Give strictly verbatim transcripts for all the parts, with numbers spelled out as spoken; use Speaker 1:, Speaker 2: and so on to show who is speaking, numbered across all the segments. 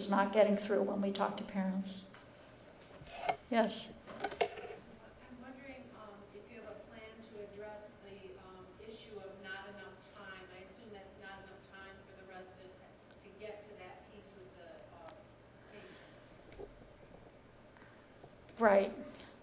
Speaker 1: was not getting through when we talked to parents. Yes?
Speaker 2: I'm wondering um, if you have a plan to address the um, issue of not enough time. I assume that's not enough time for the resident to get to that piece of the uh, patient.
Speaker 1: Right.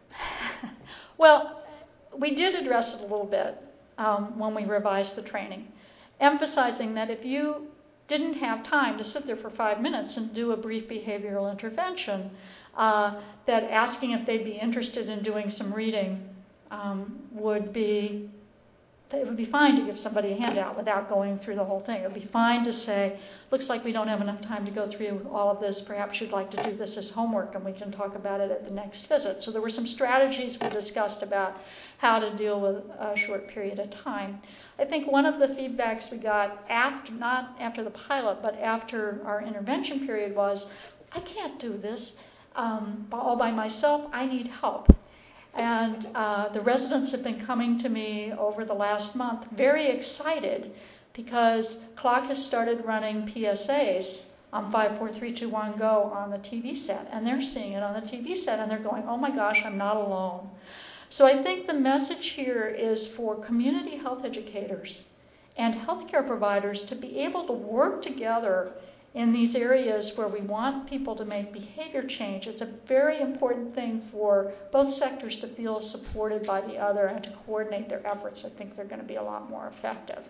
Speaker 1: Well, we did address it a little bit um, when we revised the training, emphasizing that if you didn't have time to sit there for five minutes and do a brief behavioral intervention, uh, that asking if they'd be interested in doing some reading um, would be, it would be fine to give somebody a handout without going through the whole thing. It would be fine to say, looks like we don't have enough time to go through all of this. Perhaps you'd like to do this as homework and we can talk about it at the next visit. So there were some strategies we discussed about how to deal with a short period of time. I think one of the feedbacks we got after, not after the pilot, but after our intervention period was, I can't do this um, all by myself. I need help. And uh, the residents have been coming to me over the last month very excited because C L O C has started running P S As on five four three two one go on the T V set. And they're seeing it on the T V set and they're going, oh my gosh, I'm not alone. So I think the message here is for community health educators and healthcare providers to be able to work together in these areas where we want people to make behavior change. It's a very important thing for both sectors to feel supported by the other and to coordinate their efforts. I think they're going to be a lot more effective.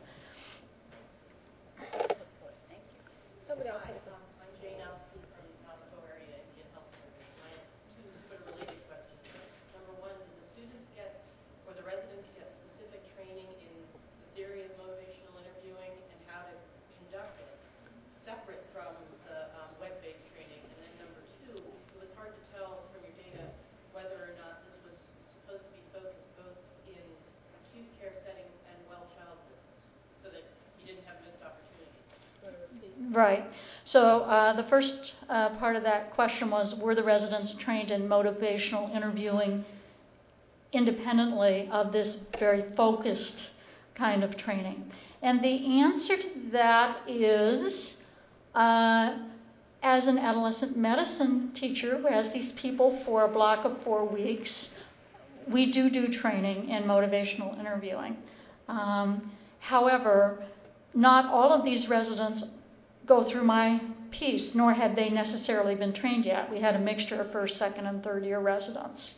Speaker 3: Thank you. Somebody else. Um, I'm Jane Alston from Moscow area Indian Health Service. I have two sort of related questions. Number one, do the students get, or the residents get specific training in the theory of motivational interviewing and how to conduct it, separate from the um, web-based training? And then number two, it was hard to tell from your data whether or not this was supposed to be focused both in acute care settings and well child visits, so that you didn't have missed opportunities.
Speaker 1: Right. So uh, the first uh, part of that question was, were the residents trained in motivational interviewing independently of this very focused kind of training? And the answer to that is, uh, as an adolescent medicine teacher who has these people for a block of four weeks, we do do training in motivational interviewing. Um, however, not all of these residents go through my piece, nor had they necessarily been trained yet. We had a mixture of first, second, and third year residents.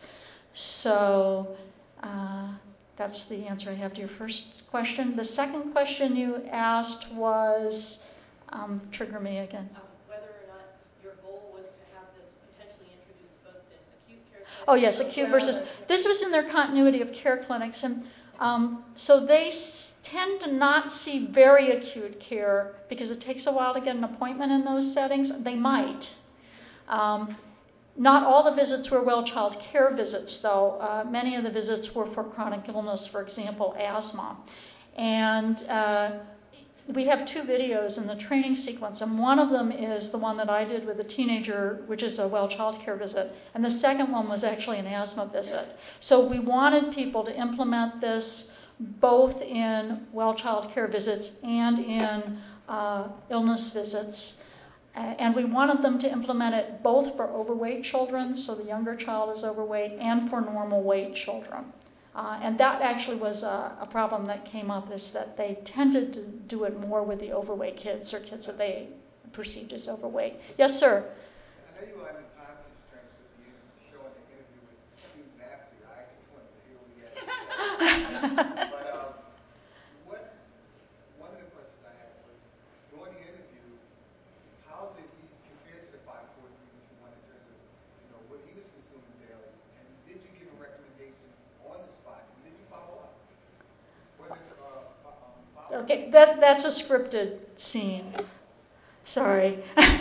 Speaker 1: So uh, that's the answer I have to your first question. The second question you asked was, um, trigger me again.
Speaker 3: Um, whether or not your goal was to have this potentially introduced both in acute care settings.
Speaker 1: Oh yes, acute versus, this was in their continuity of care clinics. And um, so they s- tend to not see very acute care because it takes a while to get an appointment in those settings. They might. Um, not all the visits were well child care visits, though. Uh, many of the visits were for chronic illness, for example, asthma. And uh, we have two videos in the training sequence, and one of them is the one that I did with a teenager, which is a well child care visit, and the second one was actually an asthma visit. So we wanted people to implement this both in well child care visits and in uh, illness visits. Uh, and we wanted them to implement it both for overweight children, so the younger child is overweight, and for normal weight children. Uh, and that actually was a, a problem that came up, is that they tended to do it more with the overweight kids or kids that they perceived as overweight. Yes, sir?
Speaker 4: I know you were under time constraints with you showing the interview with Hugh Matthew. I actually wanted to hear what he had to say. But um, what, one of the questions I had was, during the interview, how did he compare to the five four three two one in terms of, you know, what he was consuming daily? And did you give him recommendations on the spot? And did you follow up? What did, uh, uh, um, follow
Speaker 1: Okay, that, that's a scripted scene. Sorry.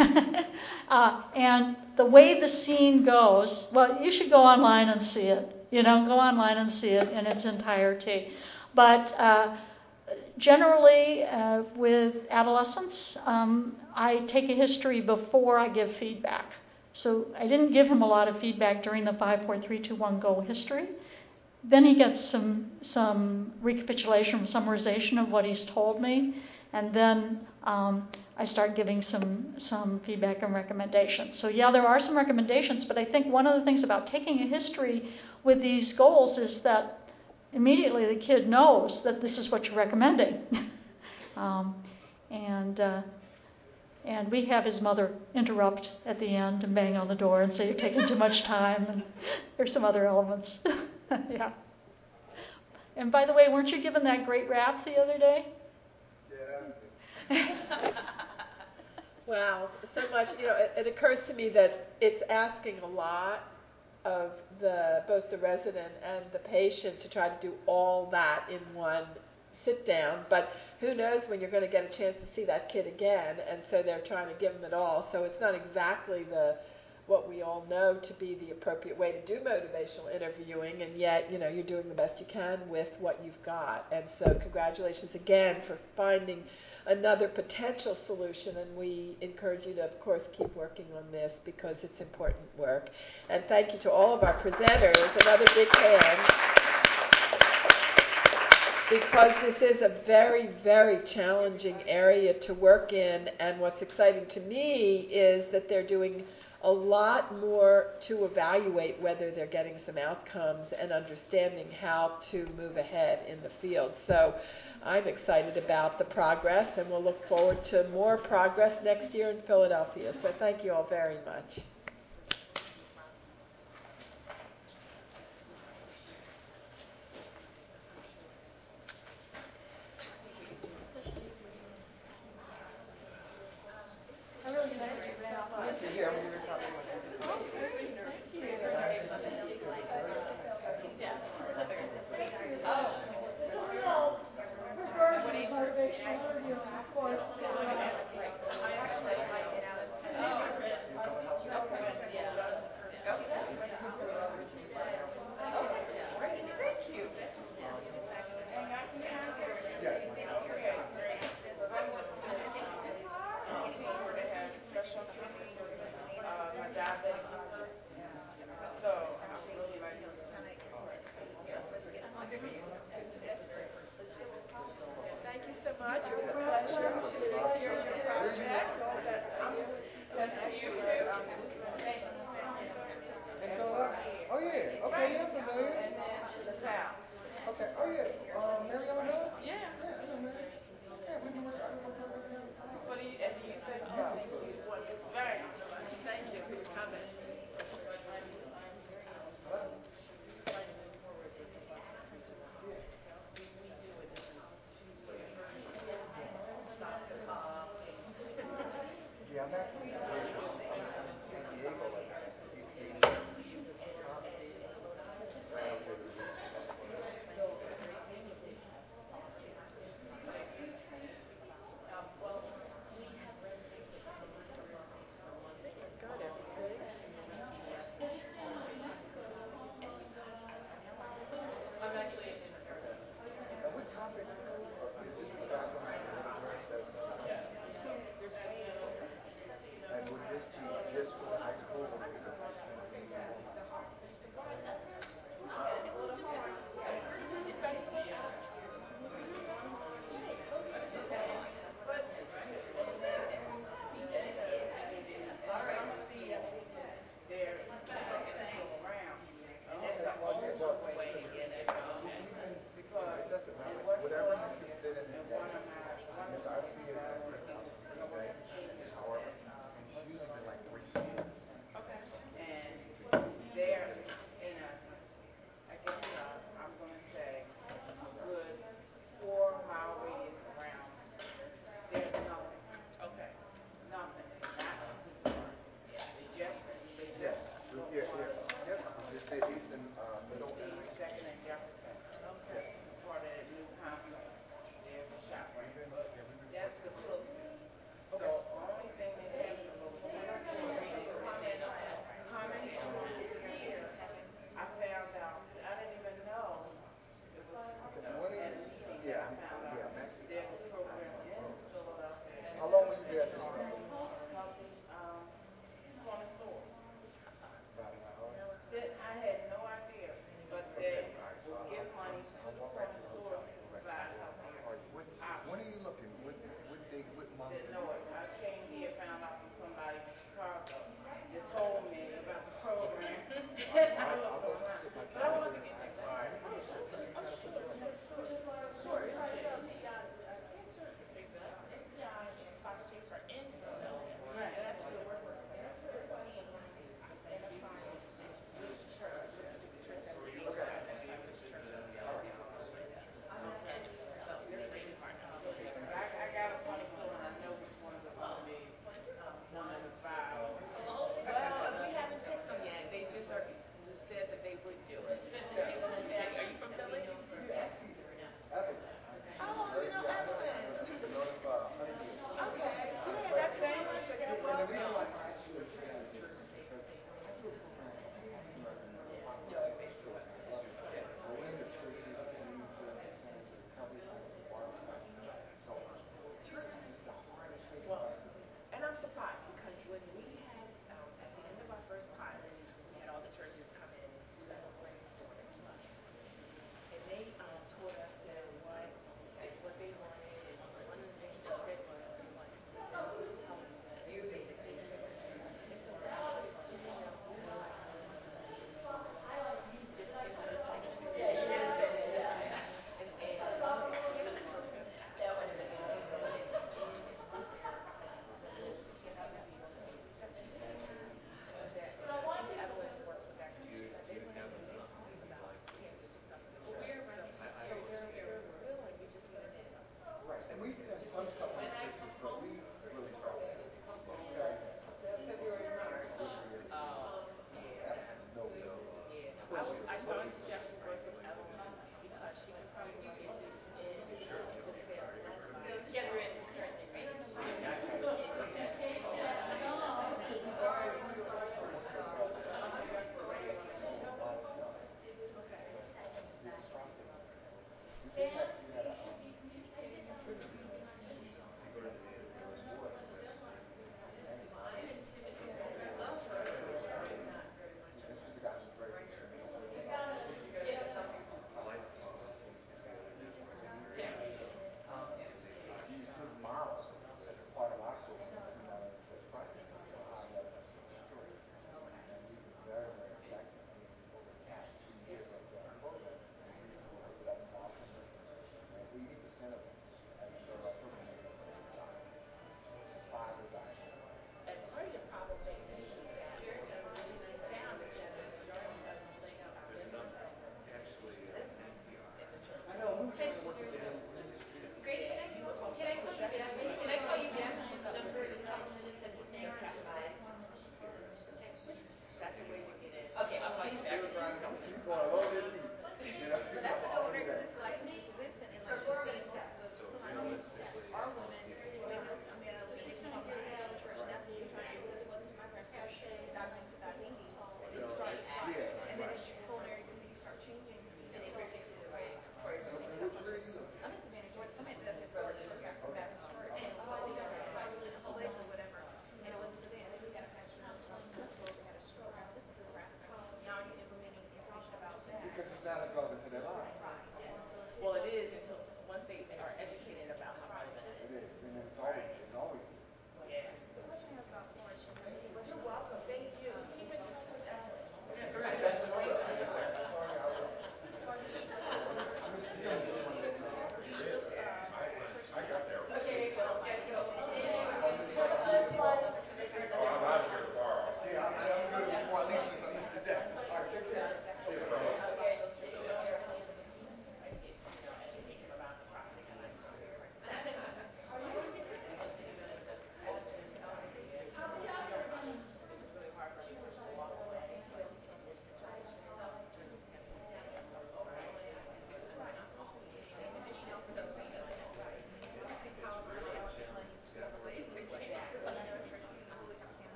Speaker 1: uh, and the way the scene goes, well, you should go online and see it. You know, go online and see it in its entirety. But uh, generally, uh, with adolescents, um, I take a history before I give feedback. So I didn't give him a lot of feedback during the five four three two one go history. Then he gets some some recapitulation, summarization of what he's told me, and then um, I start giving some, some feedback and recommendations. So yeah, there are some recommendations, but I think one of the things about taking a history with these goals is that immediately the kid knows that this is what you're recommending. um, and uh, and we have his mother interrupt at the end and bang on the door and say you're taking too much time, and there's some other elements. Yeah. And by the way, weren't you given that great rap the other day?
Speaker 4: Yeah.
Speaker 5: Wow, so much. You know, it, it occurs to me that it's asking a lot of the both the resident and the patient to try to do all that in one sit down. But who knows when you're going to get a chance to see that kid again, and so they're trying to give them it all. So it's not exactly the what we all know to be the appropriate way to do motivational interviewing, and yet, you know, you're doing the best you can with what you've got. And so congratulations again for finding another potential solution, and we encourage you to, of course, keep working on this because it's important work. And thank you to all of our presenters. Another big hand, because this is a very, very challenging area to work in, and what's exciting to me is that they're doing a lot more to evaluate whether they're getting some outcomes and understanding how to move ahead in the field. So I'm excited about the progress, and we'll look forward to more progress next year in Philadelphia. So thank you all very much.
Speaker 1: I really